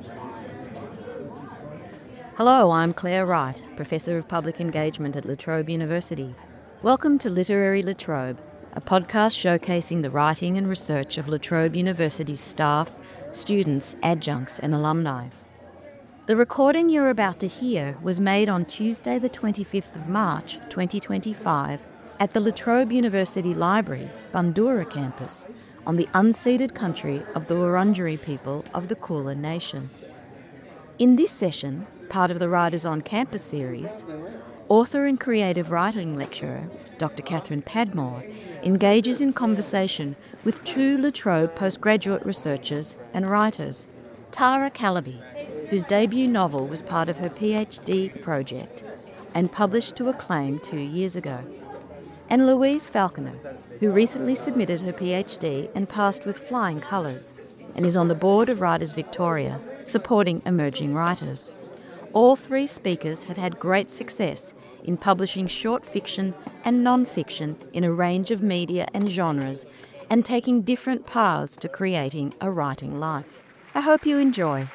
Hello, I'm Claire Wright, Professor of Public Engagement at La Trobe University. Welcome to Literary La Trobe, a podcast showcasing the writing and research of La Trobe University's staff, students, adjuncts and alumni. The recording you're about to hear was made on Tuesday the 25th of March 2025 at the La Trobe University Library, Bundoora campus, on the unceded country of the Wurundjeri people of the Kulin Nation. In this session, part of the Writers on Campus series, author and creative writing lecturer Dr. Catherine Padmore engages in conversation with two La Trobe postgraduate researchers and writers, Tara Calaby, whose debut novel was part of her PhD project and published to acclaim 2 years ago, and Louise Falconer, who recently submitted her PhD and passed with flying colours, and is on the board of Writers Victoria, supporting emerging writers. All three speakers have had great success in publishing short fiction and non-fiction in a range of media and genres, and taking different paths to creating a writing life. I hope you enjoy.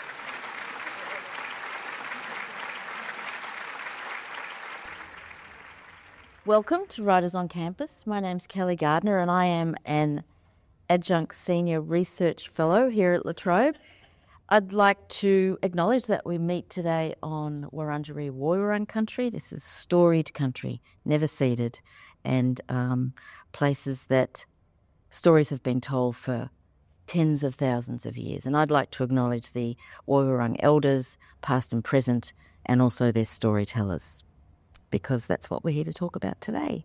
Welcome to Writers on Campus. My name's Kelly Gardner and I am an adjunct senior research fellow here at La Trobe. I'd like to acknowledge that we meet today on Wurundjeri Woiwurrung country. This is storied country, never ceded, and places that stories have been told for tens of thousands of years. And I'd like to acknowledge the Woiwurrung elders, past and present, and also their storytellers, because that's what we're here to talk about today.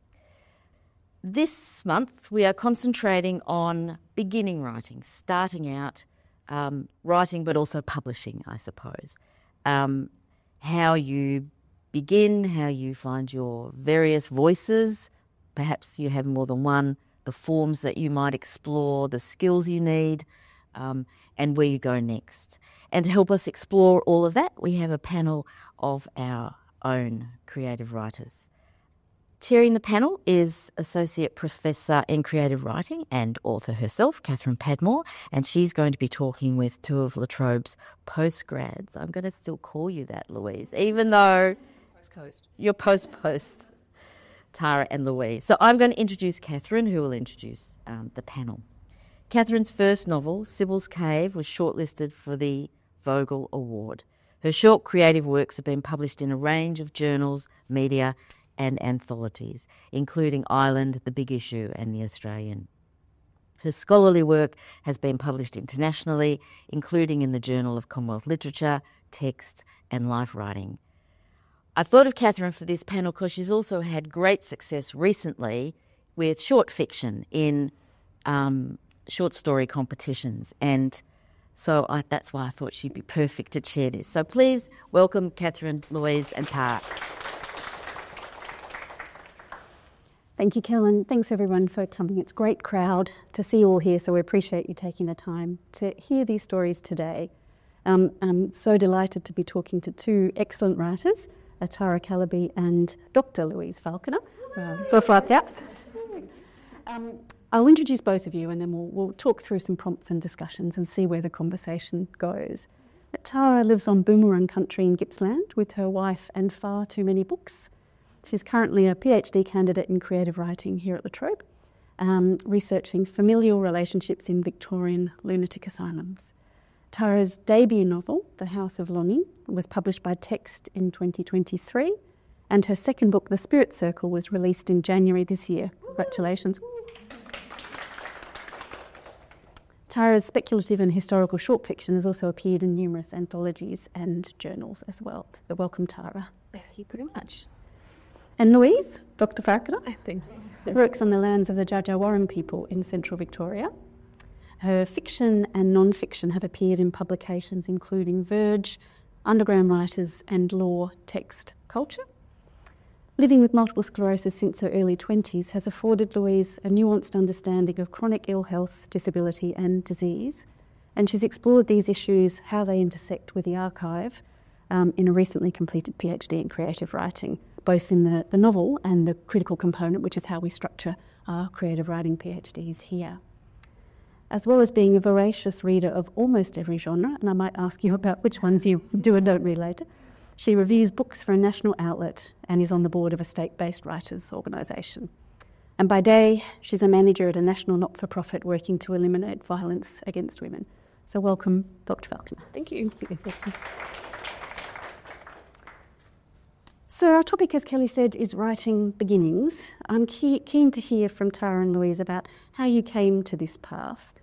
This month we are concentrating on beginning writing, starting out writing but also publishing, I suppose. How you begin, how you find your various voices, perhaps you have more than one, the forms that you might explore, the skills you need, and where you go next. And to help us explore all of that, we have a panel of our own creative writers. Chairing the panel is Associate Professor in Creative Writing and author herself, Catherine Padmore, and she's going to be talking with two of La Trobe's postgrads. I'm going to still call you that, Louise, even though you're post, Tara and Louise. So I'm going to introduce Catherine, who will introduce the panel. Catherine's first novel, Sybil's Cave, was shortlisted for the Vogel Award. Her short creative works have been published in a range of journals, media, and anthologies, including Island, The Big Issue, and The Australian. Her scholarly work has been published internationally, including in the Journal of Commonwealth Literature, Text, and Life Writing. I thought of Catherine for this panel because she's also had great success recently with short fiction in short story competitions, and so that's why I thought she'd be perfect to chair this. So please welcome Catherine, Louise, and Tara. Thank you, Kellen. Thanks everyone for coming. It's a great crowd to see you all here, so we appreciate you taking the time to hear these stories today. I'm so delighted to be talking to two excellent writers, Tara Calaby and Dr. Louise Falconer. I'll introduce both of you and then we'll talk through some prompts and discussions and see where the conversation goes. Tara lives on Boonwurrung country in Gippsland with her wife and far too many books. She's currently a PhD candidate in creative writing here at La Trobe, researching familial relationships in Victorian lunatic asylums. Tara's debut novel, The House of Longing, was published by Text in 2023, and her second book, The Spirit Circle, was released in January this year. Congratulations. Tara's speculative and historical short fiction has also appeared in numerous anthologies and journals as well. So welcome, Tara. Thank you very much. And Louise, Dr. Falconer, I think. works on the lands of the Dja Dja Wurrung people in central Victoria. Her fiction and non-fiction have appeared in publications including Verge, Underground Writers and Law, Text, Culture. Living with multiple sclerosis since her early 20s has afforded Louise a nuanced understanding of chronic ill health, disability and disease, and she's explored these issues, how they intersect with the archive, in a recently completed PhD in creative writing, both in the novel and the critical component, which is how we structure our creative writing PhDs here. as well as being a voracious reader of almost every genre, and I might ask you about which ones you do and don't read later. She reviews books for a national outlet and is on the board of a state-based writers' organisation. And by day, she's a manager at a national not-for-profit working to eliminate violence against women. So welcome, Dr. Falconer. Thank you. So our topic, as Kelly said, is writing beginnings. I'm keen to hear from Tara and Louise about how you came to this path.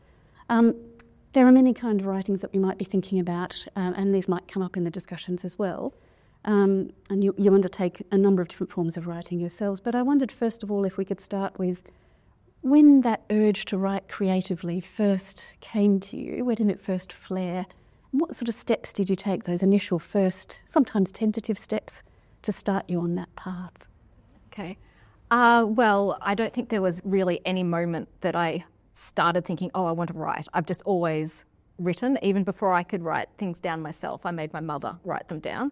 There are many kind of writings that we might be thinking about, and these might come up in the discussions as well. And you undertake a number of different forms of writing yourselves. But I wondered, first of all, if we could start with when that urge to write creatively first came to you. Where did it first flare? And what sort of steps did you take, those initial first, sometimes tentative steps, to start you on that path? Okay. Well, I don't think there was really any moment that I started thinking, oh, I want to write. I've just always written. Even before I could write things down myself, I made my mother write them down.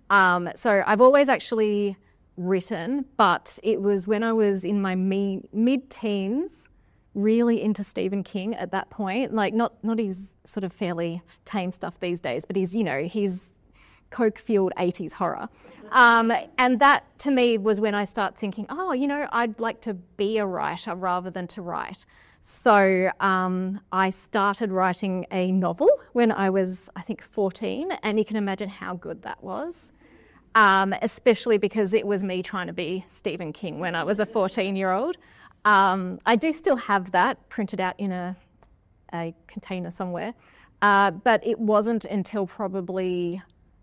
So I've always actually written, but it was when I was in my mid-teens, really into Stephen King at that point. Like not his sort of fairly tame stuff these days, but his coke-fueled 80s horror. And that to me was when I start thinking, I'd like to be a writer rather than to write. So I started writing a novel when I was, I think, 14, and you can imagine how good that was, especially because it was me trying to be Stephen King when I was a 14-year-old. I do still have that printed out in a container somewhere, but it wasn't until probably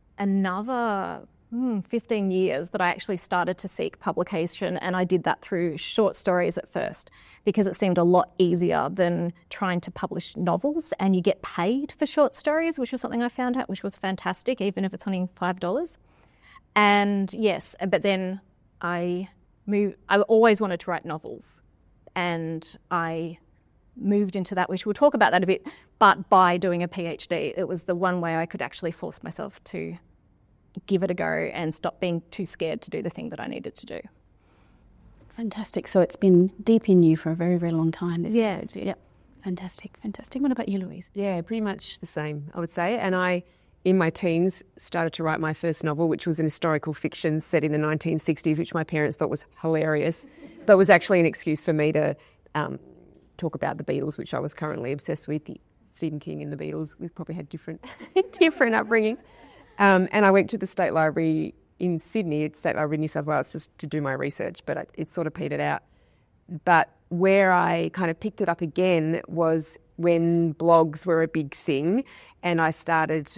another 15 years that I actually started to seek publication, and I did that through short stories at first because it seemed a lot easier than trying to publish novels, and you get paid for short stories, which was something I found out, which was fantastic, even if it's only $5. And yes, but then I always wanted to write novels, and I moved into that, which we'll talk about that a bit, but by doing a PhD, it was the one way I could actually force myself to give it a go and stop being too scared to do the thing that I needed to do. Fantastic. So it's been deep in you for a very, very long time. Yes. Yep. Fantastic. What about you, Louise? Yeah, pretty much the same, I would say. And I, in my teens, started to write my first novel, which was an historical fiction set in the 1960s, which my parents thought was hilarious, but was actually an excuse for me to talk about the Beatles, which I was currently obsessed with. Stephen King and the Beatles, we probably had different upbringings. And I went to the State Library in Sydney, State Library New South Wales, just to do my research, but it sort of petered out. But where I kind of picked it up again was when blogs were a big thing, and I started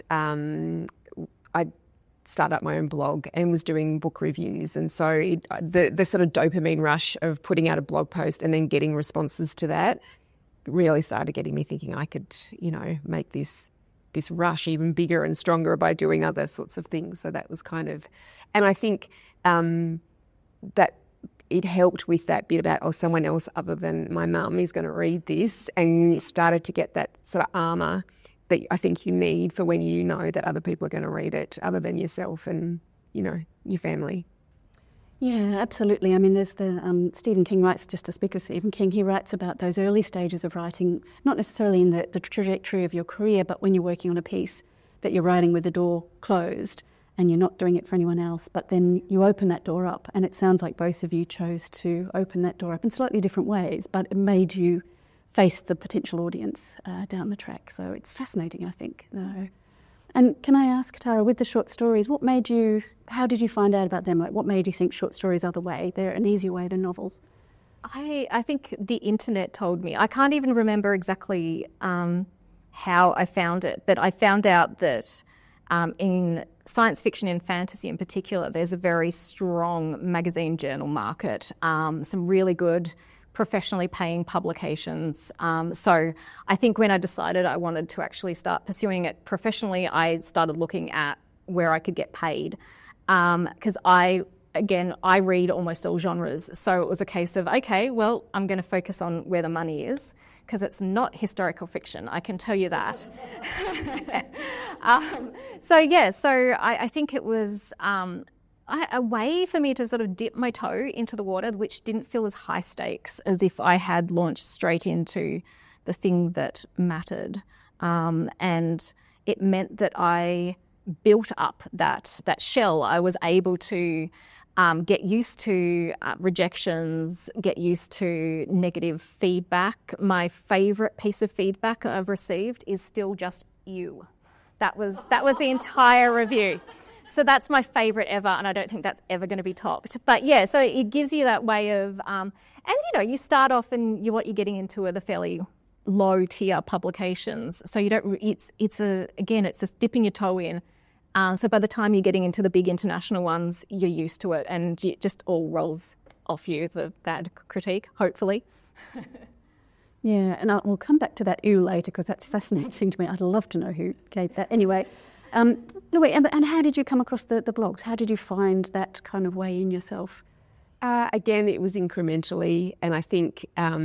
up my own blog and was doing book reviews. And so the sort of dopamine rush of putting out a blog post and then getting responses to that really started getting me thinking I could, make this rush even bigger and stronger by doing other sorts of things. So that was kind of, and I think that it helped with that bit about, someone else other than my mum is going to read this, and you started to get that sort of armour that I think you need for when you know that other people are going to read it other than yourself and, your family. Yeah, absolutely. I mean, there's the Stephen King writes, just to speak of Stephen King, he writes about those early stages of writing, not necessarily in the trajectory of your career, but when you're working on a piece that you're writing with the door closed and you're not doing it for anyone else, but then you open that door up, and it sounds like both of you chose to open that door up in slightly different ways, but it made you face the potential audience down the track. So it's fascinating, I think. And can I ask, Tara, with the short stories, how did you find out about them? Like, what made you think short stories are the way? They're an easier way than novels. I think the internet told me. I can't even remember exactly how I found it, but I found out that in science fiction and fantasy in particular, there's a very strong magazine journal market, some really good professionally paying publications. So I think when I decided I wanted to actually start pursuing it professionally, I started looking at where I could get paid. Because I read almost all genres. So it was a case of, okay, well, I'm going to focus on where the money is, because it's not historical fiction, I can tell you that. So I think it was a way for me to sort of dip my toe into the water, which didn't feel as high stakes as if I had launched straight into the thing that mattered. And it meant that I built up that shell. I was able to get used to rejections, get used to negative feedback. My favourite piece of feedback I've received is still just "you." That was the entire review. So that's my favourite ever, and I don't think that's ever going to be topped. But yeah, so it gives you that way of, and you start off and what you're getting into are the fairly low tier publications. So you don't. It's just dipping your toe in. So by the time you're getting into the big international ones, you're used to it, and it just all rolls off you, the bad critique, hopefully. Yeah, and we'll come back to that "ooh" later because that's fascinating to me. I'd love to know who gave that. Anyway, Louis, and how did you come across the blogs? How did you find that kind of way in yourself? Again, it was incrementally, and I think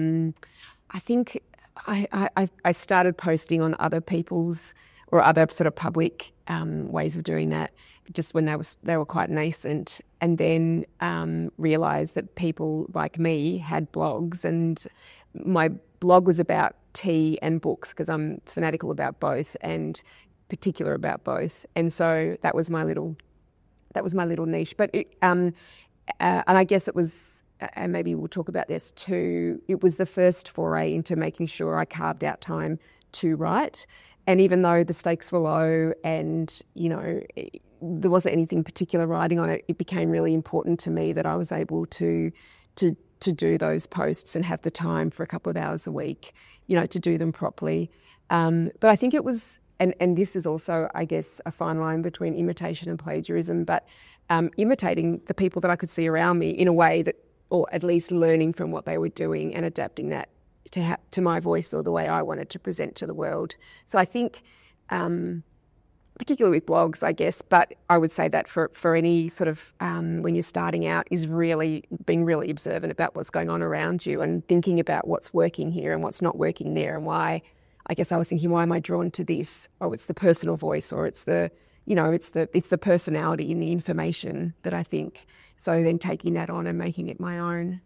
I started posting on other people's or other sort of public ways of doing that just when they were quite nascent, and then realised that people like me had blogs, and my blog was about tea and books because I'm fanatical about both and particular about both, and so that was my little niche. But and I guess it was, and maybe we'll talk about this too, it was the first foray into making sure I carved out time to write. And even though the stakes were low and, there wasn't anything particular writing on it, it became really important to me that I was able to do those posts and have the time for a couple of hours a week, to do them properly. But I think it was, and this is also, I guess, a fine line between imitation and plagiarism, but imitating the people that I could see around me in a way that, or at least learning from what they were doing and adapting that to my voice or the way I wanted to present to the world. So I think, particularly with blogs, I guess, but I would say that for any sort of, when you're starting out, is really being really observant about what's going on around you and thinking about what's working here and what's not working there, and why. I guess I was thinking, why am I drawn to this? Oh, it's the personal voice, or it's the personality in the information that I think. So then taking that on and making it my own.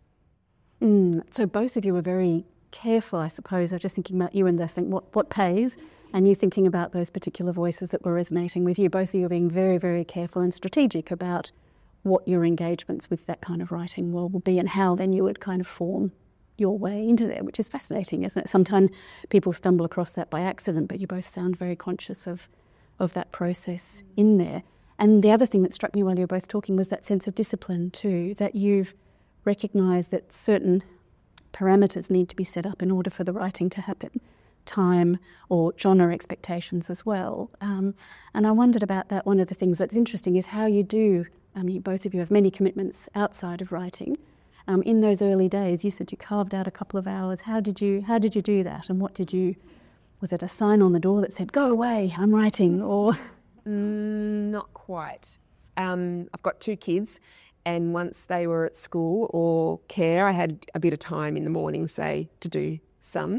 So both of you were very careful, I suppose. I was just thinking about you and this, think what pays, and you thinking about those particular voices that were resonating with you. Both of you are being very, very careful and strategic about what your engagements with that kind of writing will be, and how then you would kind of form your way into there, which is fascinating, isn't it? Sometimes people stumble across that by accident, but you both sound very conscious of that process in there. And the other thing that struck me while you were both talking was that sense of discipline too, that you've recognised that certain parameters need to be set up in order for the writing to happen, time or genre expectations as well. And I wondered about that. One of the things that's interesting is how you do, both of you have many commitments outside of writing. In those early days, you said you carved out a couple of hours. How did you do that? And was it a sign on the door that said, "Go away, I'm writing," or? Not quite. I've got 2 kids, and once they were at school or care, I had a bit of time in the morning, say, to do some.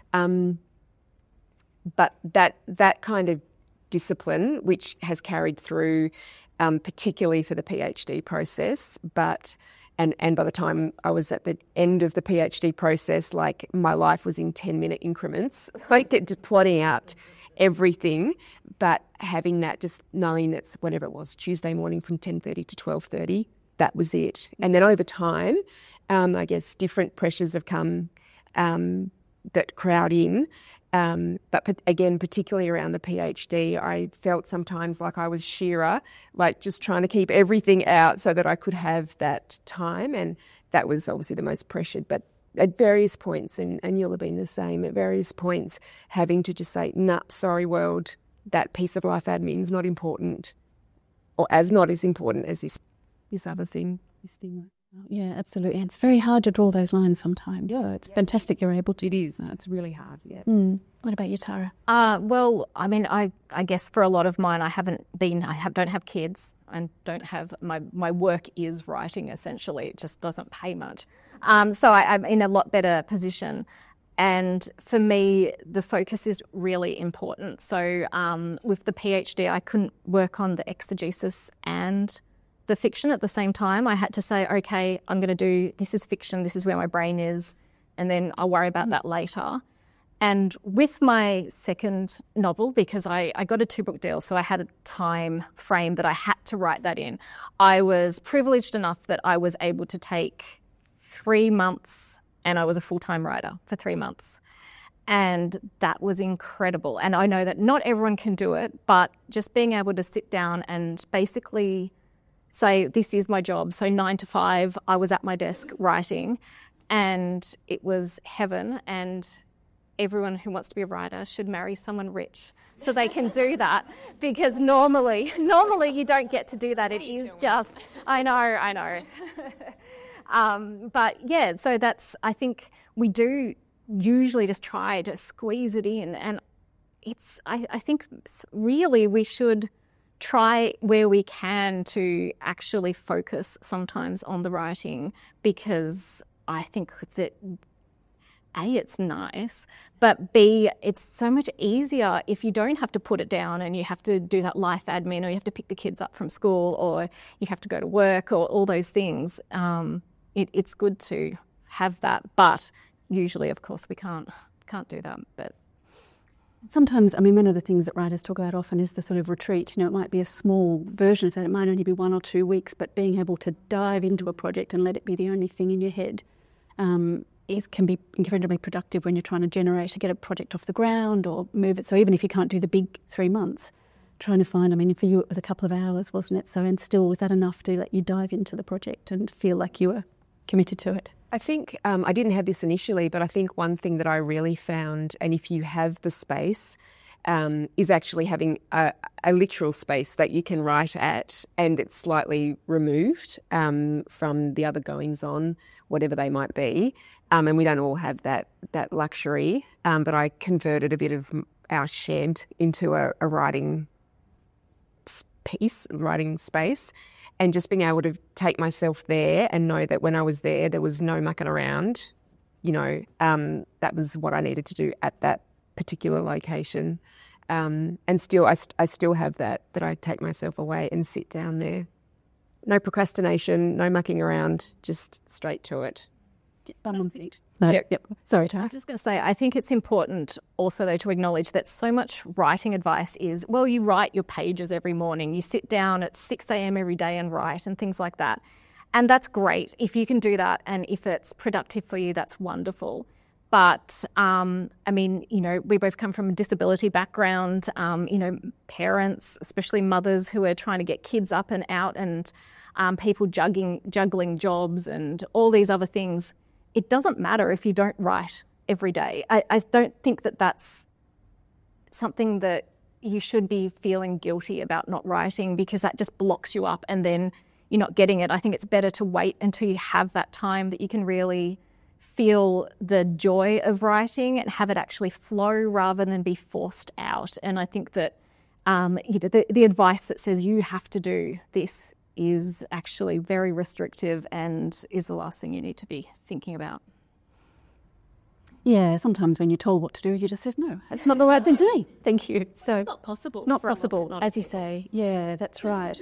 But that kind of discipline, which has carried through, particularly for the PhD process, and by the time I was at the end of the PhD process, like my life was in 10-minute increments, like just plotting out everything, but having that, just knowing that's whatever it was, Tuesday morning from 10:30 to 12:30, that was it. And then over time, I guess different pressures have come that crowd in. But again, particularly around the PhD, I felt sometimes like I was Shearer, like just trying to keep everything out so that I could have that time. And that was obviously the most pressured. But at various points, and you'll have been the same, at various points, having to just say, nah, sorry world, that piece of life admin's not important, or not as important as this other thing, this thing. Yeah, absolutely. And it's very hard to draw those lines sometimes. Yeah, it's fantastic you're able to. It is. It's really hard, yeah. What about you, Tara? Well, I mean, I guess for a lot of mine, don't have kids, and don't have, my work is writing essentially. It just doesn't pay much. So I'm in a lot better position. And for me, the focus is really important. So with the PhD, I couldn't work on the exegesis and the fiction at the same time. I had to say, okay, I'm going to do, this is fiction, this is where my brain is, and then I'll worry about that later. And with my second novel, because I got a 2-book deal, so I had a time frame that I had to write that in, I was privileged enough that I was able to take 3 months, and I was a full-time writer for 3 months. And that was incredible. And I know that not everyone can do it, but just being able to sit down and basically say, this is my job. So 9 to 5, I was at my desk writing, and it was heaven. And everyone who wants to be a writer should marry someone rich so they can do that, because normally you don't get to do that. It is just, I know. But yeah, so that's, I think we do usually just try to squeeze it in, and I think really we should try where we can to actually focus sometimes on the writing, because I think that A, it's nice, but B, it's so much easier if you don't have to put it down and you have to do that life admin, or you have to pick the kids up from school, or you have to go to work, or all those things. It's good to have that, but usually, of course, we can't do that. But sometimes, I mean, one of the things that writers talk about often is the sort of retreat. You know, it might be a small version of that. It might only be 1 or 2 weeks, but being able to dive into a project and let it be the only thing in your head can be incredibly productive when you're trying to get a project off the ground or move it. So even if you can't do the big 3 months, trying to find, I mean, for you it was a couple of hours, wasn't it? So, and still, was that enough to let you dive into the project and feel like you were committed to it? I think I didn't have this initially, but I think one thing that I really found, and if you have the space, is actually having a literal space that you can write at, and it's slightly removed from the other goings on, whatever they might be. And we don't all have that luxury, but I converted a bit of our shed into a writing space. And just being able to take myself there and know that when I was there was no mucking around, you know, that was what I needed to do at that particular location. And still, I still have that I take myself away and sit down there. No procrastination, no mucking around, just straight to it. Bum on seat. No, yep. Sorry, Tara. I was just going to say, I think it's important also, though, to acknowledge that so much writing advice is, well, you write your pages every morning. You sit down at 6 a.m. every day and write and things like that. And that's great. If you can do that and if it's productive for you, that's wonderful. But, I mean, you know, we both come from a disability background, you know, parents, especially mothers who are trying to get kids up and out, and people juggling jobs and all these other things. It doesn't matter if you don't write every day. I don't think that that's something that you should be feeling guilty about not writing, because that just blocks you up and then you're not getting it. I think it's better to wait until you have that time that you can really feel the joy of writing and have it actually flow rather than be forced out. And I think that you know, the advice that says you have to do this is actually very restrictive and is the last thing you need to be thinking about. Yeah, sometimes when you're told what to do, you just say, no, that's not the right thing to do. Thank you. So It's not possible. not possible, as you say. Yeah, that's right.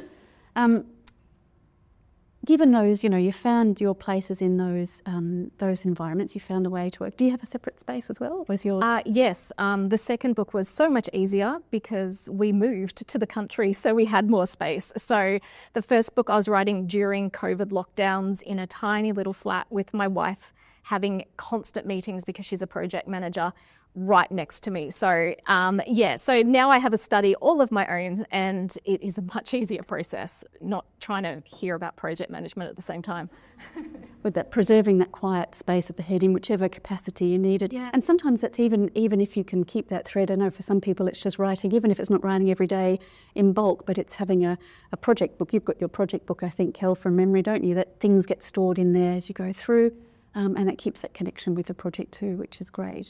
Given those, you know, you found your places in those environments, you found a way to work. Do you have a separate space as well? Was your Yes, the second book was so much easier because we moved to the country, so we had more space. So the first book I was writing during COVID lockdowns in a tiny little flat with my wife, having constant meetings because she's a project manager right next to me. So so now I have a study all of my own, and it is a much easier process, not trying to hear about project management at the same time. with that, preserving that quiet space of the head in whichever capacity you need it. Yeah. And sometimes that's even if you can keep that thread. I know for some people it's just writing, even if it's not writing every day in bulk, but it's having a project book. You've got your project book, I think, Kel, from memory, don't you? That things get stored in there as you go through, and it keeps that connection with the project too, which is great.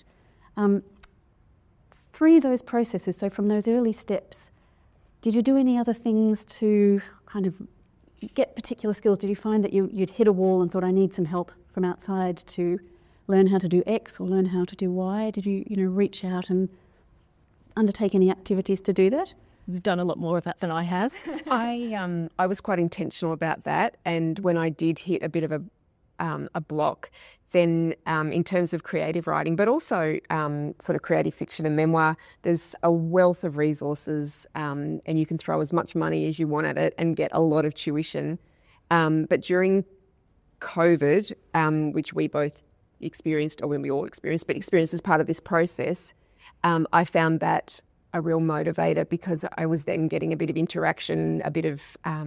Through those processes, so from those early steps, did you do any other things to kind of get particular skills? Did you find that you'd hit a wall and thought, I need some help from outside to learn how to do X or learn how to do Y? Did you reach out and undertake any activities to do that? You've done a lot more of that than I has. I was quite intentional about that, and when I did hit a bit of a block, then in terms of creative writing, but also sort of creative fiction and memoir, there's a wealth of resources, and you can throw as much money as you want at it and get a lot of tuition. But during COVID, which we both experienced, or when we all experienced, but experienced as part of this process, I found that a real motivator, because I was then getting a bit of interaction, a bit of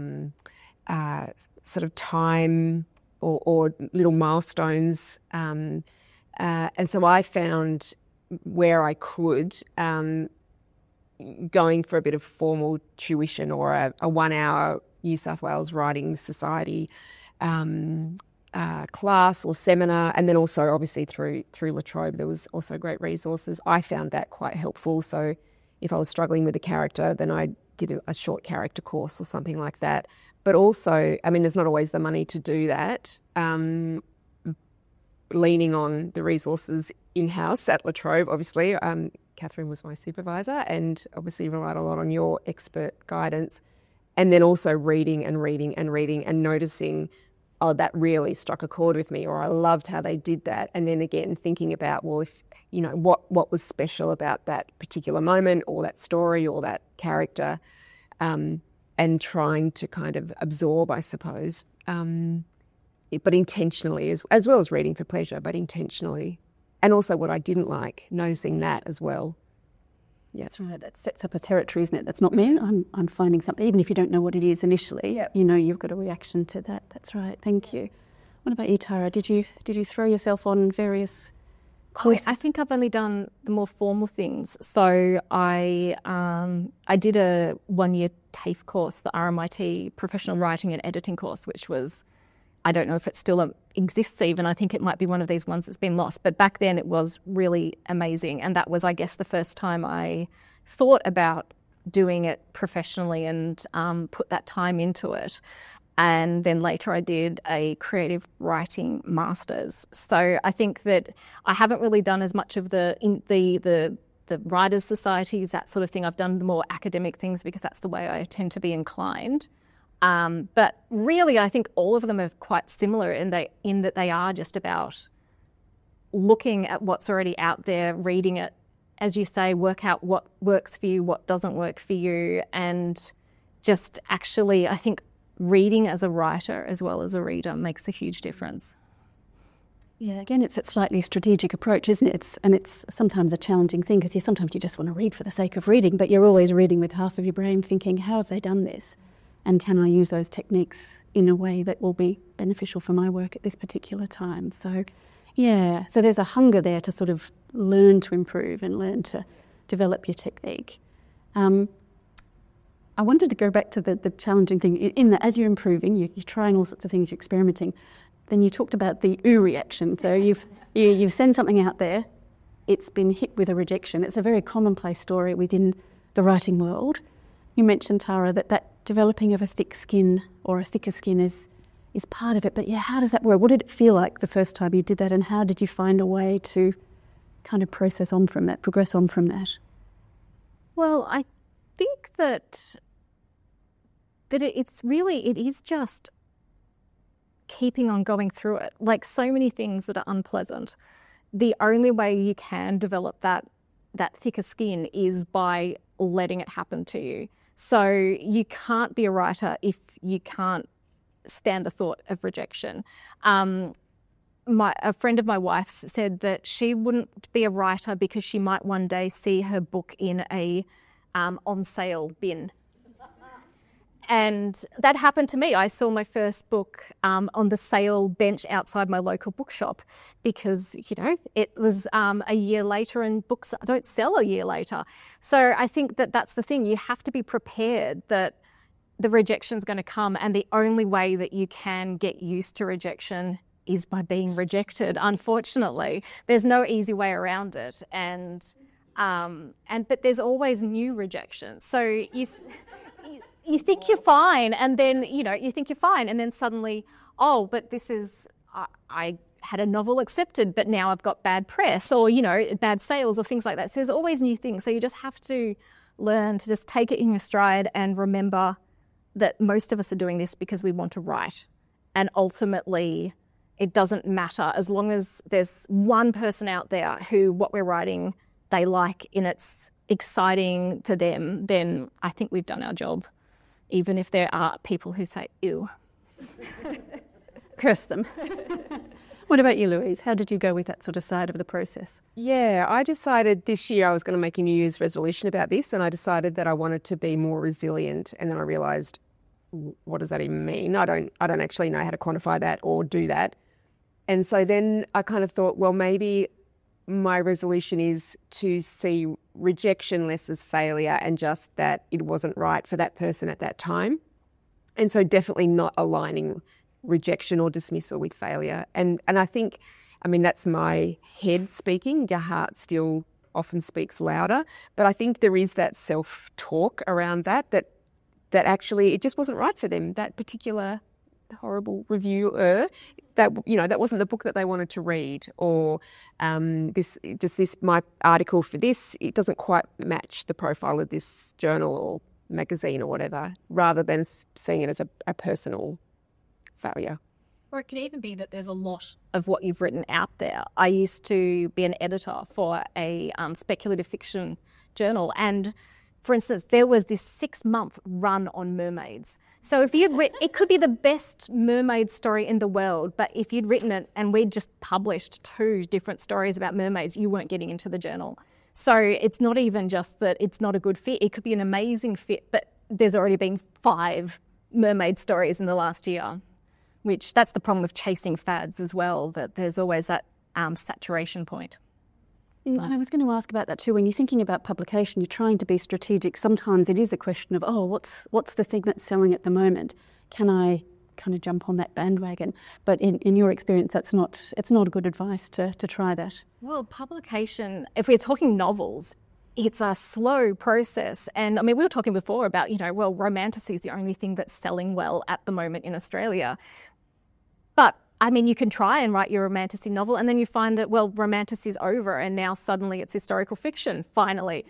sort of time or little milestones. And so I found where I could, going for a bit of formal tuition or a 1 hour New South Wales Writing Society class or seminar, and then also obviously through La Trobe there was also great resources. I found that quite helpful. So if I was struggling with a character, then I did a short character course or something like that. But also, I mean, there's not always the money to do that. Leaning on the resources in-house at La Trobe, obviously. Catherine was my supervisor, and obviously relied a lot on your expert guidance. And then also reading and noticing, oh, that really struck a chord with me, or I loved how they did that. And then again, thinking about, well, if, you know, what was special about that particular moment or that story or that character, and trying to kind of absorb, I suppose, but intentionally, as well as reading for pleasure, but intentionally. And also what I didn't like, noticing that as well. Yeah. That's right. That sets up a territory, isn't it? That's not me. I'm finding something, even if you don't know what it is initially. Yep. You know you've got a reaction to that. That's right. Thank you. What about you, Tara? Did you throw yourself on various courses? I think I've only done the more formal things. So I did a 1-year TAFE course, the RMIT Professional Writing and Editing course, which was, I don't know if it still exists even. I think it might be one of these ones that's been lost. But back then it was really amazing. And that was, I guess, the first time I thought about doing it professionally and put that time into it. And then later I did a creative writing master's. So I think that I haven't really done as much of the writers' societies, that sort of thing. I've done the more academic things because that's the way I tend to be inclined. But really, I think all of them are quite similar in that they are just about looking at what's already out there, reading it, as you say, work out what works for you, what doesn't work for you, and just actually, I think, reading as a writer as well as a reader makes a huge difference. Yeah, again, it's that slightly strategic approach, isn't it? It's sometimes a challenging thing because sometimes you just want to read for the sake of reading, but you're always reading with half of your brain thinking, how have they done this? And can I use those techniques in a way that will be beneficial for my work at this particular time? So, yeah, so there's a hunger there to sort of learn to improve and learn to develop your technique. I wanted to go back to the challenging thing in that as you're improving, you're trying all sorts of things, you're experimenting. Then you talked about the ooh reaction. So you've sent something out there, it's been hit with a rejection. It's a very commonplace story within the writing world. You mentioned, Tara, that developing of a thick skin or a thicker skin is part of it. But yeah, how does that work? What did it feel like the first time you did that, and how did you find a way to kind of progress on from that? Well, I think that it is just keeping on going through it. Like so many things that are unpleasant, the only way you can develop that thicker skin is by letting it happen to you. So you can't be a writer if you can't stand the thought of rejection. A friend of my wife's said that she wouldn't be a writer because she might one day see her book in a on sale bin. And that happened to me. I saw my first book on the sale bench outside my local bookshop because, it was a year later and books don't sell a year later. So I think that that's the thing. You have to be prepared that the rejection's going to come, and the only way that you can get used to rejection is by being rejected, unfortunately. There's no easy way around it. But there's always new rejections. So you think you're fine, and then, you think you're fine, and then suddenly, oh, but this is, I had a novel accepted, but now I've got bad press or, bad sales or things like that. So there's always new things. So you just have to learn to just take it in your stride and remember that most of us are doing this because we want to write. And ultimately, It doesn't matter. As long as there's one person out there who what we're writing they like and it's exciting for them, then I think we've done our job, even if there are people who say, ew. Curse them. What about you, Louise? How did you go with that sort of side of the process? Yeah, I decided this year I was going to make a New Year's resolution about this, and I decided that I wanted to be more resilient. And then I realised, what does that even mean? I don't actually know how to quantify that or do that. And so then I kind of thought, well, maybe my resolution is to see rejection less as failure and just that it wasn't right for that person at that time. And so definitely not aligning rejection or dismissal with failure. And I think, I mean, that's my head speaking. Your heart still often speaks louder. But I think there is that self-talk around that actually it just wasn't right for them, that particular horrible reviewer, that, you know, that wasn't the book that they wanted to read, or my article for this, it doesn't quite match the profile of this journal or magazine or whatever, rather than seeing it as a personal failure. Or it could even be that there's a lot of what you've written out there. I used to be an editor for a speculative fiction journal, and for instance, there was this 6-month run on mermaids. So if you'd it could be the best mermaid story in the world, but if you'd written it and we'd just published 2 different stories about mermaids, you weren't getting into the journal. So it's not even just that it's not a good fit. It could be an amazing fit, but there's already been 5 mermaid stories in the last year, which that's the problem with chasing fads as well, that there's always that saturation point. I was going to ask about that too. When you're thinking about publication, you're trying to be strategic. Sometimes it is a question of, what's the thing that's selling at the moment? Can I kind of jump on that bandwagon? But in your experience, it's not a good advice to try that. Well, publication, if we're talking novels, it's a slow process. And I mean, we were talking before about, romantasy is the only thing that's selling well at the moment in Australia. But I mean, you can try and write your romantasy novel and then you find that, well, romantasy is over and now suddenly it's historical fiction, finally.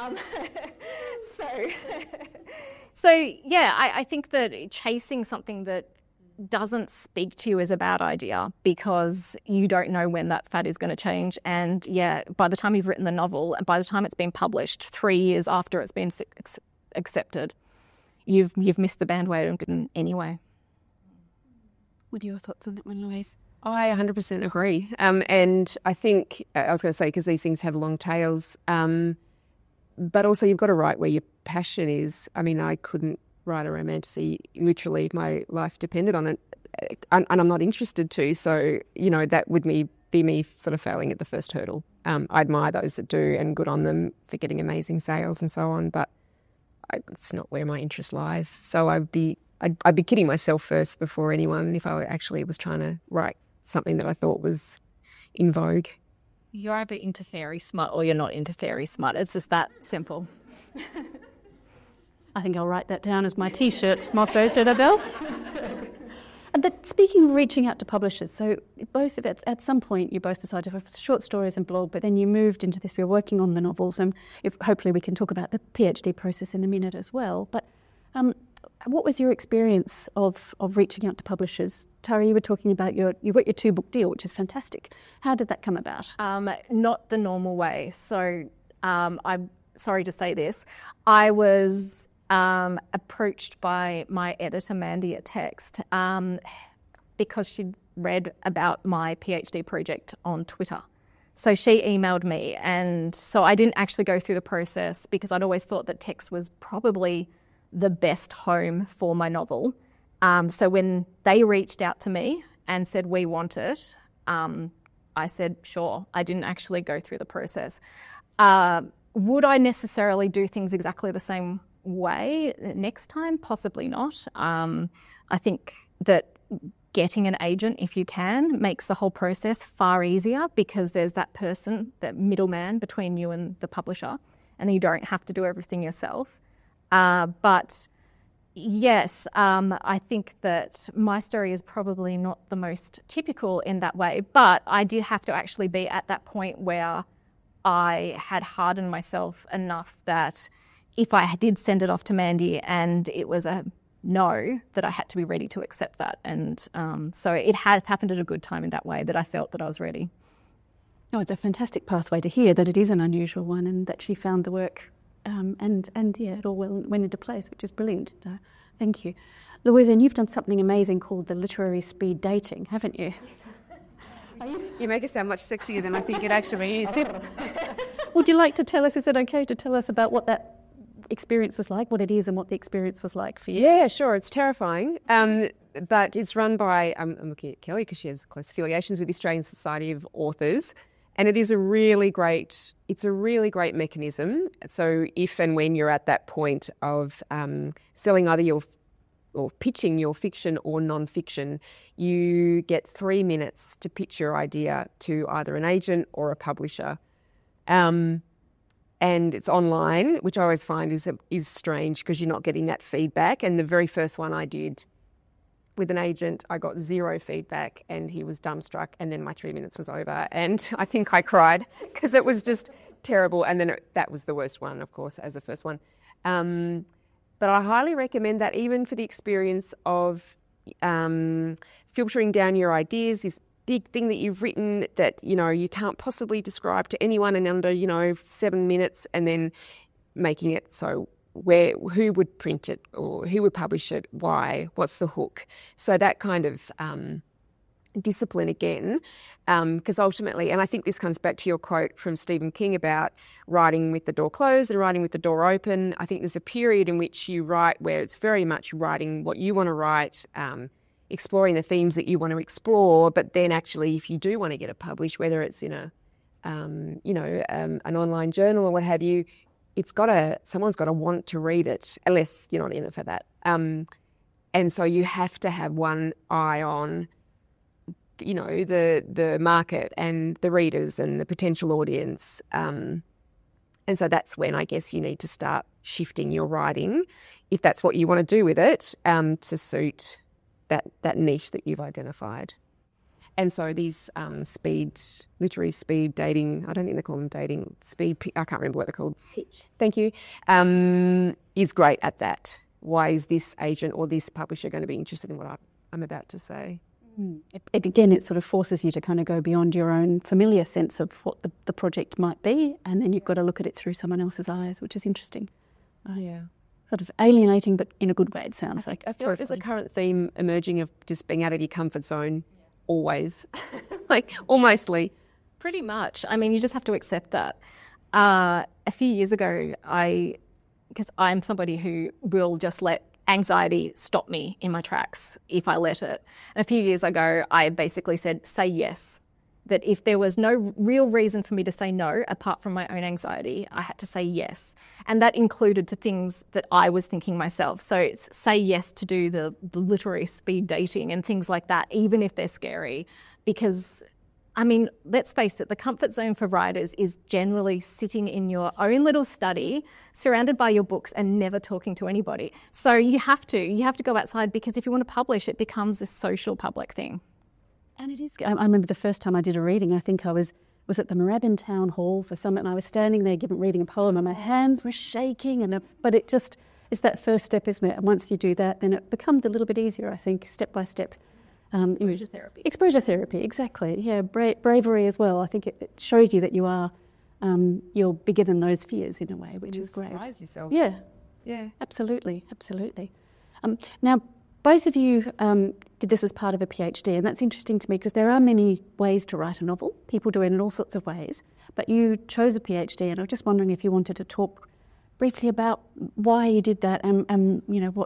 I think that chasing something that doesn't speak to you is a bad idea because you don't know when that fad is going to change. And by the time you've written the novel and by the time it's been published 3 years after it's been accepted, you've missed the bandwagon anyway. What are your thoughts on that one, Louise? I 100% agree. And I think, I was going to say, because these things have long tails, but also you've got to write where your passion is. I mean, I couldn't write a romantasy. Literally, my life depended on it. And I'm not interested to. So, that would be me sort of failing at the first hurdle. I admire those that do and good on them for getting amazing sales and so on. But it's not where my interest lies. So I'd be kidding myself first before anyone if I actually was trying to write something that I thought was in vogue. You're either into fairy smut or you're not into fairy smut. It's just that simple. I think I'll write that down as my T-shirt motto, did I, Belle? And speaking of reaching out to publishers, so both of it, at some point you both decided to have short stories and blog, but then you moved into this, we're working on the novels, and hopefully we can talk about the PhD process in a minute as well. But what was your experience of reaching out to publishers? Tara, you were talking about you got your 2-book deal, which is fantastic. How did that come about? Not the normal way. So I'm sorry to say this. I was approached by my editor, Mandy, at Text, because she'd read about my PhD project on Twitter. So she emailed me, and so I didn't actually go through the process because I'd always thought that Text was probably the best home for my novel. So when they reached out to me and said, we want it, I said, sure. I didn't actually go through the process. Would I necessarily do things exactly the same way next time? Possibly not. I think that getting an agent, if you can, makes the whole process far easier because there's that person, that middleman between you and the publisher, and you don't have to do everything yourself. But yes, I think that my story is probably not the most typical in that way, but I did have to actually be at that point where I had hardened myself enough that if I did send it off to Mandy and it was a know that I had to be ready to accept that. And so it had happened at a good time in that way that I felt that I was ready. No, it's a fantastic pathway to hear that it is an unusual one and that she found the work and it all went into place, which is brilliant. So, thank you. Louisa, and you've done something amazing called the literary speed dating, haven't you? You make it sound much sexier than I think it actually is. Would you like to tell us, is it okay to tell us about what that experience was like, what it is and what the experience was like for you? Yeah, sure. It's terrifying. But it's run by, I'm looking at Kelly because she has close affiliations with the Australian Society of Authors. And it is a really great mechanism. So if and when you're at that point of selling either or pitching your fiction or non-fiction, you get 3 minutes to pitch your idea to either an agent or a publisher. And it's online, which I always find is strange because you're not getting that feedback. And the very first one I did with an agent, I got 0 feedback and he was dumbstruck, and then my 3 minutes was over and I think I cried because it was just terrible. And then that was the worst one, of course, as the first one. But I highly recommend that, even for the experience of filtering down your ideas, this big thing that you've written that, you can't possibly describe to anyone in under, 7 minutes, and then making it so who would print it or who would publish it, why, what's the hook. So that kind of discipline again, because ultimately, and I think this comes back to your quote from Stephen King about writing with the door closed and writing with the door open. I think there's a period in which you write where it's very much writing what you want to write, exploring the themes that you want to explore, but then actually if you do want to get it published, whether it's in an online journal or what have you, someone's got to want to read it, unless you're not in it for that. And so you have to have one eye on, the market and the readers and the potential audience. And so that's when I guess you need to start shifting your writing, if that's what you want to do with it, to suit that niche that you've identified. And so these literary speed dating, I don't think they call them dating, I can't remember what they're called. Pitch. Thank you. Is great at that. Why is this agent or this publisher going to be interested in what I'm about to say? It sort of forces you to kind of go beyond your own familiar sense of what the project might be, and then you've got to look at it through someone else's eyes, which is interesting. Yeah. Sort of alienating, but in a good way, it sounds like. I feel like there's a current theme emerging of just being out of your comfort zone. Always, like almostly. Pretty much. I mean, you just have to accept that. A few years ago, because I'm somebody who will just let anxiety stop me in my tracks if I let it. And a few years ago, I basically said, say yes. That if there was no real reason for me to say no, apart from my own anxiety, I had to say yes. And that included to things that I was thinking myself. So it's say yes to do the literary speed dating and things like that, even if they're scary. Because, I mean, let's face it, the comfort zone for writers is generally sitting in your own little study, surrounded by your books and never talking to anybody. So you have to go outside, because if you want to publish, it becomes a social public thing. And it is. I remember the first time I did a reading, I think I was at the Moorabbin Town Hall for Summit, and I was standing there reading a poem and my hands were shaking. But it just is that first step, isn't it? And once you do that, then it becomes a little bit easier, I think, step by step. Exposure therapy. Exposure therapy, exactly. Yeah, bravery as well. I think it shows you that you're bigger than those fears in a way, which is great. Surprise yourself. Yeah, absolutely. Now, both of you did this as part of a PhD, and that's interesting to me because there are many ways to write a novel. People do it in all sorts of ways, but you chose a PhD, and I was just wondering if you wanted to talk briefly about why you did that and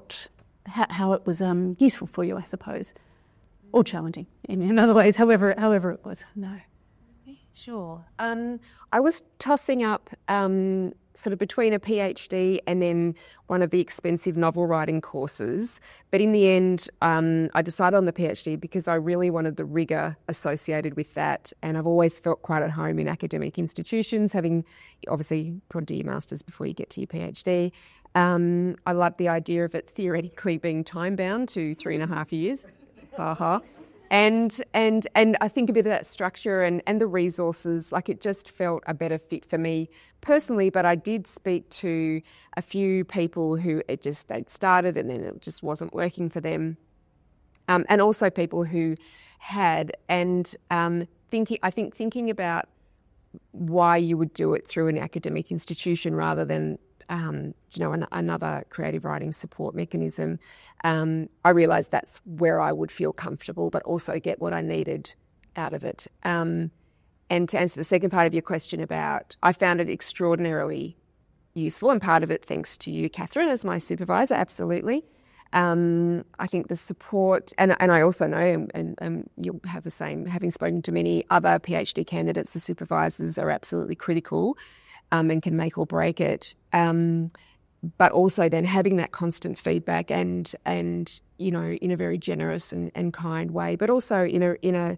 how it was useful for you, I suppose, or challenging in other ways, however it was. No. Sure. I was tossing up sort of between a PhD and then one of the expensive novel writing courses. But in the end, I decided on the PhD because I really wanted the rigour associated with that. And I've always felt quite at home in academic institutions, having obviously got to do your master's before you get to your PhD. I love the idea of it theoretically being time-bound to 3.5 years. And I think a bit of that structure and the resources, like it just felt a better fit for me personally. But I did speak to a few people who they'd started and then it just wasn't working for them. And also people who had, and thinking about why you would do it through an academic institution rather than another creative writing support mechanism. I realised that's where I would feel comfortable, but also get what I needed out of it. And to answer the second part of your question about, I found it extraordinarily useful, and part of it thanks to you, Catherine, as my supervisor, absolutely. I think the support, and I also know, and you'll have the same, having spoken to many other PhD candidates, the supervisors are absolutely critical and can make or break it. But also then having that constant feedback and in a very generous and kind way, but also in a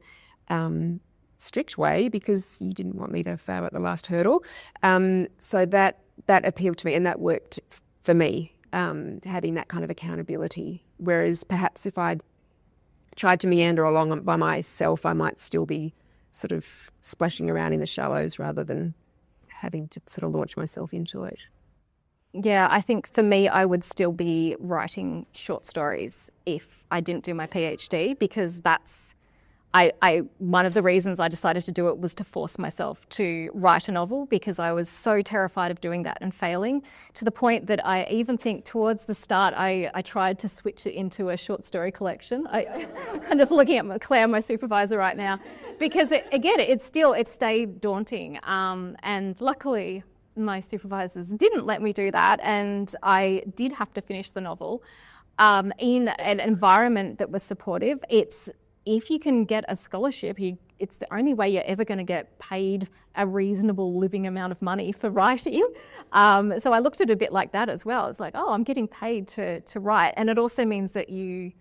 strict way, because you didn't want me to fail at the last hurdle. So that appealed to me, and that worked for me. Having that kind of accountability. Whereas perhaps if I'd tried to meander along by myself, I might still be sort of splashing around in the shallows rather than having to sort of launch myself into it. Yeah, I think for me, I would still be writing short stories if I didn't do my PhD, because that's one of the reasons I decided to do it was to force myself to write a novel, because I was so terrified of doing that and failing, to the point that I even think towards the start I tried to switch it into a short story collection. I'm just looking at Claire, my supervisor, right now, because it stayed daunting. And luckily my supervisors didn't let me do that, and I did have to finish the novel in an environment that was supportive. If you can get a scholarship, it's the only way you're ever going to get paid a reasonable living amount of money for writing. So I looked at it a bit like that as well. It's like, oh, I'm getting paid to write. And it also means that you're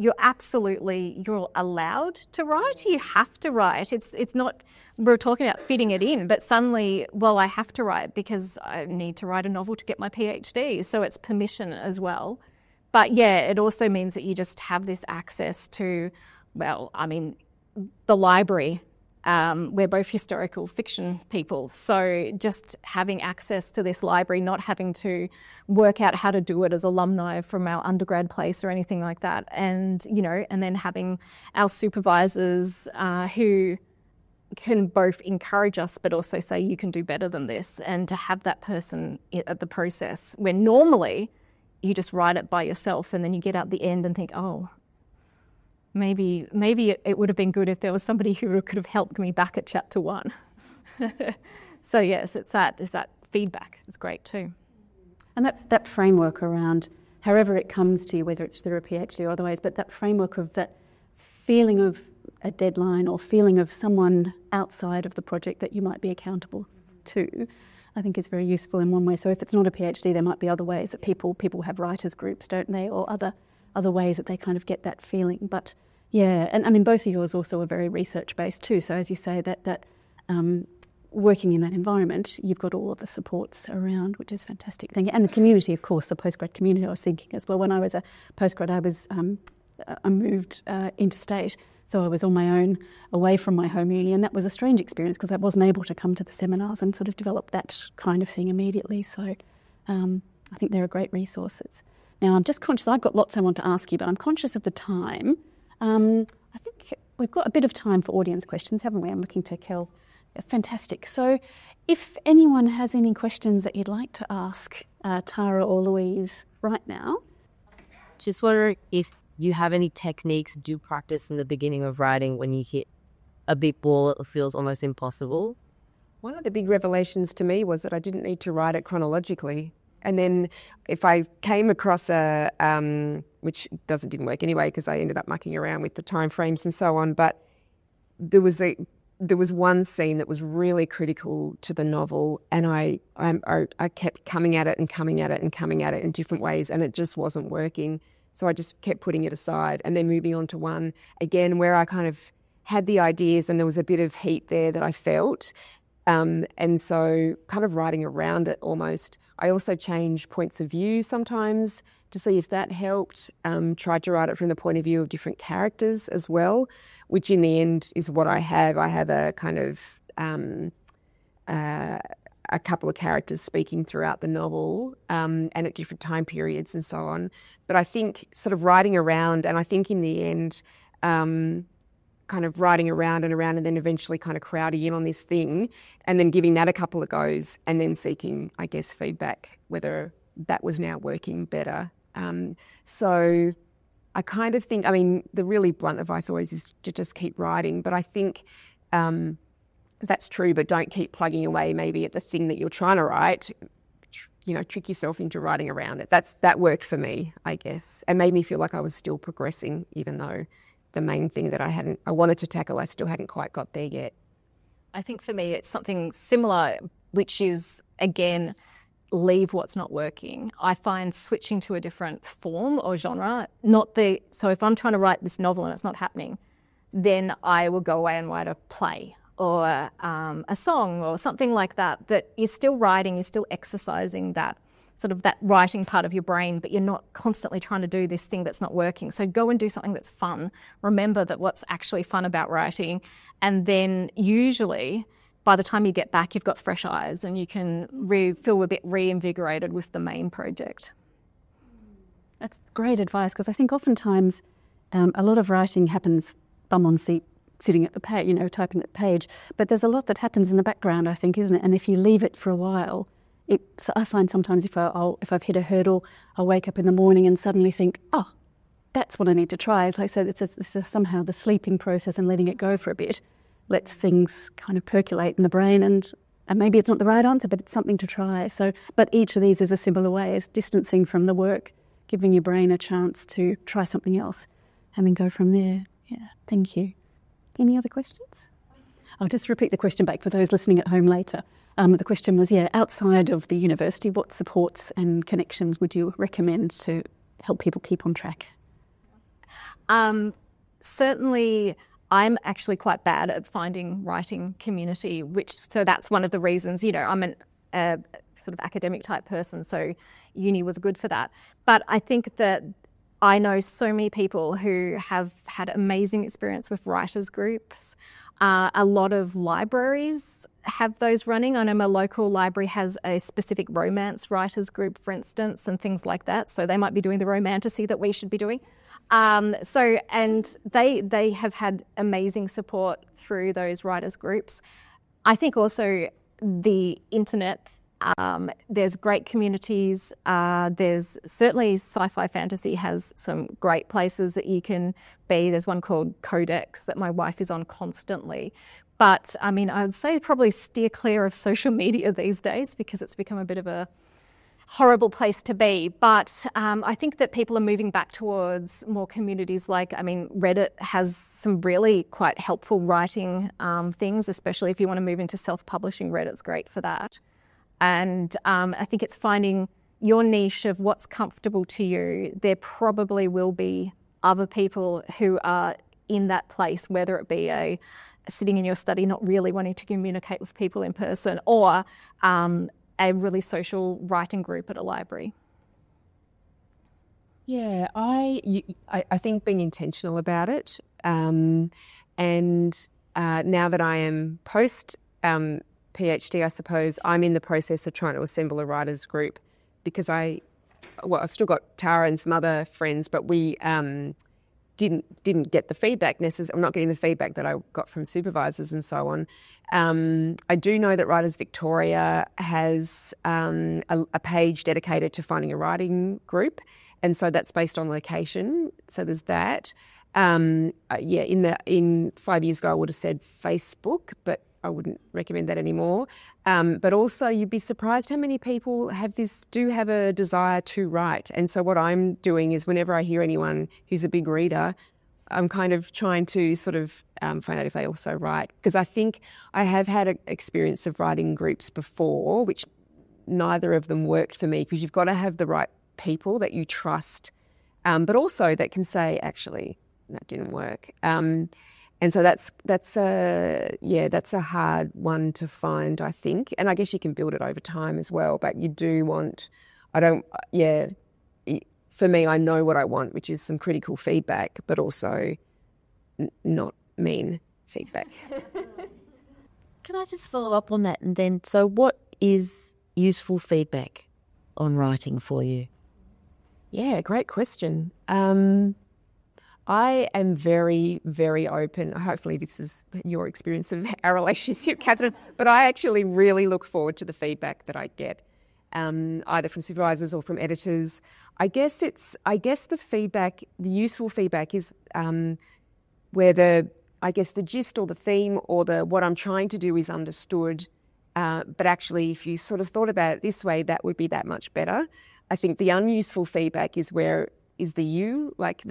allowed to write. You have to write. It's not, we're talking about fitting it in, but suddenly, well, I have to write because I need to write a novel to get my PhD. So it's permission as well. But yeah, it also means that you just have this access to, well, I mean, the library, we're both historical fiction people, so just having access to this library, not having to work out how to do it as alumni from our undergrad place or anything like that, and then having our supervisors who can both encourage us but also say you can do better than this, and to have that person at the process where normally you just write it by yourself and then you get out the end and think, oh, maybe it would have been good if there was somebody who could have helped me back at chapter 1. So yes, it's that feedback. It's great too. And that framework around however it comes to you, whether it's through a PhD or otherwise, but that framework of that feeling of a deadline or feeling of someone outside of the project that you might be accountable to, I think is very useful in one way. So if it's not a PhD, there might be other ways that people have writers groups, don't they, or other ways that they kind of get that feeling. But yeah, and I mean, both of yours also are very research-based too. So as you say, that working in that environment, you've got all of the supports around, which is a fantastic thing. And the community, of course, the postgrad community I was thinking as well. When I was a postgrad, I moved interstate. So I was on my own, away from my home uni, and that was a strange experience because I wasn't able to come to the seminars and sort of develop that kind of thing immediately. So I think they're a great resources. Now, I'm just conscious, I've got lots I want to ask you, but I'm conscious of the time. I think we've got a bit of time for audience questions, haven't we? I'm looking to Kel. Fantastic. So if anyone has any questions that you'd like to ask Tara or Louise right now. Just wondering if you have any techniques you practice in the beginning of writing when you hit a big wall that feels almost impossible. One of the big revelations to me was that I didn't need to write it chronologically. And then if I came across which didn't work anyway because I ended up mucking around with the time frames and so on, but there was one scene that was really critical to the novel, and I kept coming at it and coming at it and coming at it in different ways, and it just wasn't working. So I just kept putting it aside and then moving on to one again where I kind of had the ideas and there was a bit of heat there that I felt. And so kind of writing around it almost. I also change points of view sometimes to see if that helped. Tried to write it from the point of view of different characters as well, which in the end is what I have. I have a kind of a couple of characters speaking throughout the novel and at different time periods and so on. But I think sort of writing around, and I think in the end, kind of writing around and then eventually kind of crowding in on this thing and then giving that a couple of goes and then seeking, I guess, feedback, whether that was now working better. So I kind of think, I mean, the really blunt advice always is to just keep writing, but I think that's true, but don't keep plugging away maybe at the thing that you're trying to write. You know, trick yourself into writing around it. That worked for me, I guess, and made me feel like I was still progressing, even though the main thing that I wanted to tackle, I still hadn't quite got there yet. I think for me it's something similar, which is, again, leave what's not working. I find switching to a different form or genre, so if I'm trying to write this novel and it's not happening, then I will go away and write a play or a song or something like that, that you're still writing, you're still exercising that sort of that writing part of your brain, but you're not constantly trying to do this thing that's not working. So go and do something that's fun. Remember that what's actually fun about writing, and then usually by the time you get back, you've got fresh eyes and you can feel a bit reinvigorated with the main project. That's great advice, because I think oftentimes a lot of writing happens bum on seat, sitting at the page, you know, typing at the page, but there's a lot that happens in the background, I think, isn't it? And if you leave it for a while, I find sometimes if I've hit a hurdle, I'll wake up in the morning and suddenly think, oh, that's what I need to try. It's like, so it's somehow the sleeping process and letting it go for a bit lets things kind of percolate in the brain, and maybe it's not the right answer, but it's something to try. So, but each of these is a similar way, is distancing from the work, giving your brain a chance to try something else and then go from there. Yeah, thank you. Any other questions? I'll just repeat the question back for those listening at home later. The question was, outside of the university, what supports and connections would you recommend to help people keep on track? Certainly, I'm actually quite bad at finding writing community, so that's one of the reasons, you know, I'm a sort of academic type person, so uni was good for that. But I think that I know so many people who have had amazing experience with writers groups. A lot of libraries have those running. I know my local library has a specific romance writers group, for instance, and things like that. So they might be doing the romantasy that we should be doing. And they have had amazing support through those writers groups. I think also the internet, there's great communities. There's certainly sci-fi fantasy has some great places that you can be. There's one called Codex that my wife is on constantly. But I mean, I would say probably steer clear of social media these days, because it's become a bit of a horrible place to be. But I think that people are moving back towards more communities Reddit has some really quite helpful writing things, especially if you want to move into self-publishing. Reddit's great for that. And I think it's finding your niche of what's comfortable to you. There probably will be other people who are in that place, whether it be sitting in your study not really wanting to communicate with people in person, or a really social writing group at a library. Yeah, I think being intentional about it, and now that I am post PhD, I suppose I'm in the process of trying to assemble a writers group, because I've still got Tara and some other friends, but we didn't get the feedback necessarily. I'm not getting the feedback that I got from supervisors and so on. I do know that Writers Victoria has a page dedicated to finding a writing group, and so that's based on location. So there's that. In 5 years ago I would have said Facebook, but I wouldn't recommend that anymore. But also, you'd be surprised how many people do have a desire to write. And so what I'm doing is, whenever I hear anyone who's a big reader, I'm kind of trying to sort of find out if they also write. Because I think I have had an experience of writing groups before, which neither of them worked for me, because you've got to have the right people that you trust, but also that can say, actually, that didn't work. And so that's a hard one to find, I think. And I guess you can build it over time as well. But you do want, for me, I know what I want, which is some critical feedback, but also not mean feedback. Can I just follow up on that? And then, so what is useful feedback on writing for you? Yeah, great question. I am very, very open. Hopefully this is your experience of our relationship, Catherine, but I actually really look forward to the feedback that I get, either from supervisors or from editors. I guess the feedback, the useful feedback is where the gist or the theme or what I'm trying to do is understood, but actually if you sort of thought about it this way, that would be that much better. I think the unuseful feedback is where is the you, like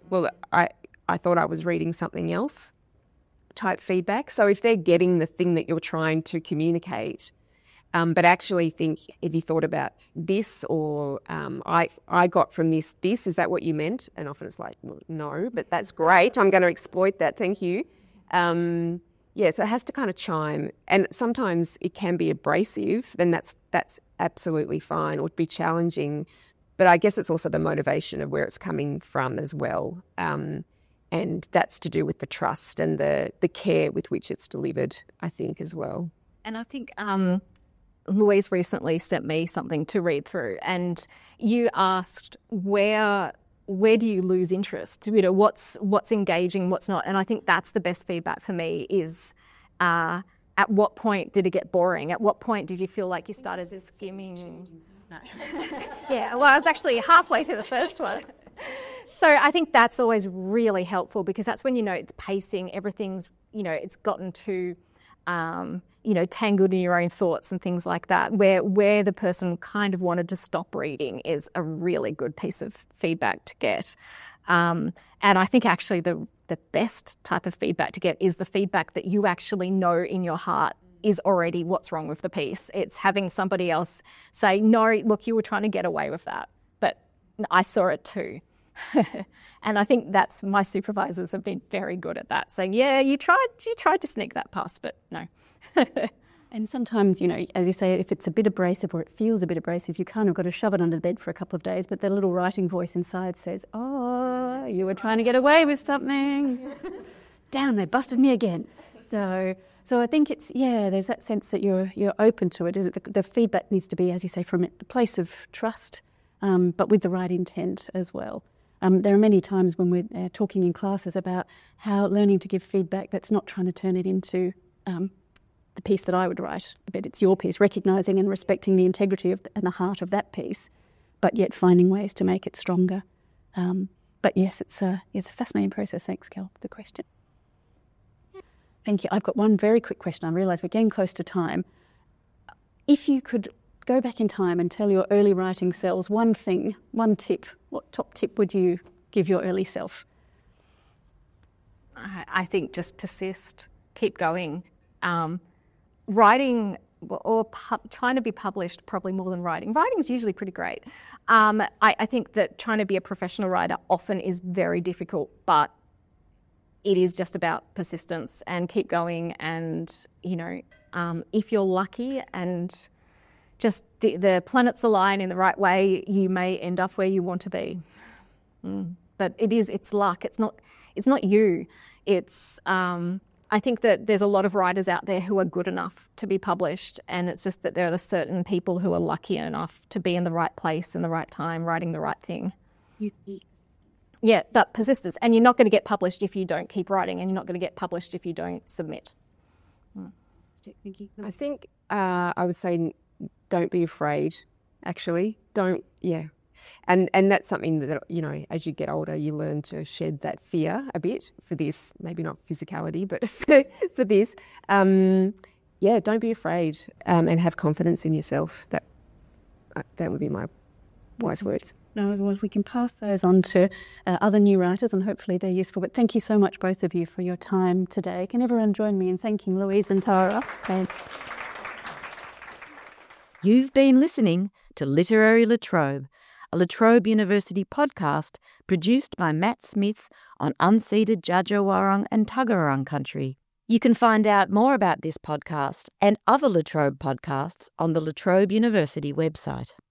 I thought I was reading something else type feedback. So if they're getting the thing that you're trying to communicate, but actually think, have you thought about this, or I got from this, is that what you meant? And often it's like, well, no, but that's great. I'm going to exploit that. Thank you. So it has to kind of chime, and sometimes it can be abrasive, then that's absolutely fine, or be challenging. But I guess it's also the motivation of where it's coming from as well. And that's to do with the trust and the care with which it's delivered, I think, as well. And I think Louise recently sent me something to read through, and you asked where do you lose interest? You know, what's engaging, what's not. And I think that's the best feedback for me is at what point did it get boring? At what point did you feel like you started skimming? No. Yeah, well, I was actually halfway through the first one. So I think that's always really helpful, because that's when, the pacing, everything's, it's gotten too, tangled in your own thoughts and things like that, where the person kind of wanted to stop reading is a really good piece of feedback to get. And I think actually the best type of feedback to get is the feedback that you actually know in your heart is already what's wrong with the piece. It's having somebody else say, no, look, you were trying to get away with that, but I saw it too. And I think that's, my supervisors have been very good at that, saying, yeah, you tried to sneak that past, but no. And sometimes, as you say, if it's a bit abrasive or it feels a bit abrasive, you kind of got to shove it under the bed for a couple of days, but the little writing voice inside says, oh, you were trying to get away with something. Damn, they busted me again. So I think it's, there's that sense that you're open to it. Is it the feedback needs to be, as you say, from the place of trust, but with the right intent as well. There are many times when we're talking in classes about how learning to give feedback that's not trying to turn it into the piece that I would write, but it's your piece, recognising and respecting the integrity and the heart of that piece, but yet finding ways to make it stronger. But yes, it's a fascinating process. Thanks, Kel, for the question. Thank you. I've got one very quick question. I realise we're getting close to time. If you could go back in time and tell your early writing selves one thing, one tip, what top tip would you give your early self? I think just persist, keep going. Writing or trying to be published, probably more than writing. Writing is usually pretty great. I think that trying to be a professional writer often is very difficult, but it is just about persistence and keep going. And, if you're lucky and just the planets align in the right way, you may end up where you want to be. But it's luck. It's not you. It's, I think that there's a lot of writers out there who are good enough to be published, and it's just that there are certain people who are lucky enough to be in the right place in the right time, writing the right thing. Yeah, but persistence. And you're not going to get published if you don't keep writing, and you're not going to get published if you don't submit. I think I would say don't be afraid, actually. And that's something that, as you get older, you learn to shed that fear a bit for this, maybe not physicality, but for this. Don't be afraid and have confidence in yourself. That would be my wise words. No, well, we can pass those on to other new writers, and hopefully they're useful. But thank you so much, both of you, for your time today. Can everyone join me in thanking Louise and Tara? You've been listening to Literary Latrobe, a La Trobe University podcast produced by Matt Smith on unceded Dja-dja-wurrung and Tuggerurrung country. You can find out more about this podcast and other La Trobe podcasts on the La Trobe University website.